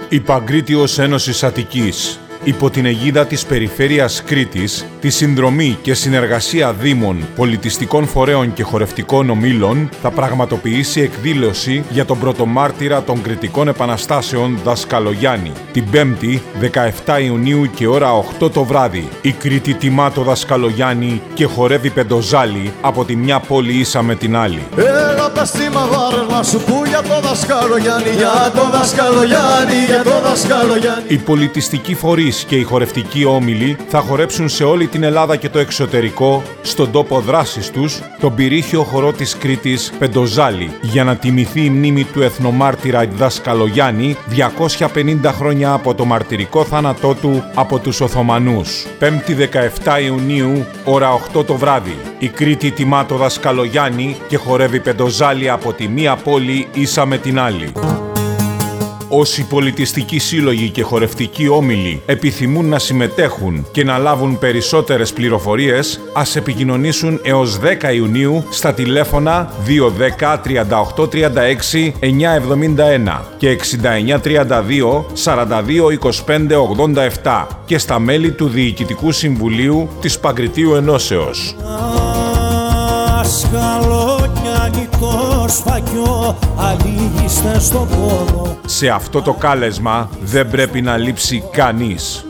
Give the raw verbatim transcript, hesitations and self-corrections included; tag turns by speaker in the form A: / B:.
A: Η Παγκρίτιος Ένωσης Αττικής, υπό την αιγίδα της Περιφέρειας Κρήτης, τη συνδρομή και συνεργασία δήμων, πολιτιστικών φορέων και χορευτικών ομίλων, θα πραγματοποιήσει εκδήλωση για τον πρωτομάρτυρα των Κρητικών Επαναστάσεων Δασκαλογιάννη, την Πέμπτη, δεκαεφτά Ιουνίου και ώρα οκτώ το βράδυ. Η Κρήτη τιμά το Δασκαλογιάννη και χορεύει πεντοζάλι από τη μια πόλη ίσα με την άλλη.
B: Έλα πες τη μαδάρες να σου πω για το Δασκαλογιάννη, για το Δασκαλογιάννη, για το Δασκαλογιάννη.
A: Οι πολιτιστικοί φορείς και οι χορευτικοί όμιλοι θα χορέψουν σε όλη την Ελλάδα και το εξωτερικό, στον τόπο δράσης τους, τον πυρήχιο χορό της Κρήτης Πεντοζάλι, για να τιμηθεί η μνήμη του εθνομάρτυρα Δασκαλογιάννη διακόσια πενήντα χρόνια από το μαρτυρικό θάνατό του από τους Οθωμανούς. Πέμπτη δεκαεφτά Ιουνίου, ώρα οκτώ το βράδυ. Η Κρήτη τιμά το Δασκαλογιάννη και χορεύει πεντοζάλι από τη μία πόλη ίσα με την άλλη. Όσοι πολιτιστικοί σύλλογοι και χορευτικοί όμιλοι επιθυμούν να συμμετέχουν και να λάβουν περισσότερες πληροφορίες, ας επικοινωνήσουν έως δέκα Ιουνίου στα τηλέφωνα δύο ένα μηδέν τριάντα οκτώ τριάντα έξι εννιακόσια εβδομήντα ένα και εξήντα εννιά τριάντα δύο σαράντα δύο είκοσι πέντε ογδόντα επτά και στα μέλη του Διοικητικού Συμβουλίου της Παγκριτίου Ενώσεως. Σε αυτό το κάλεσμα δεν πρέπει να λείψει κανείς.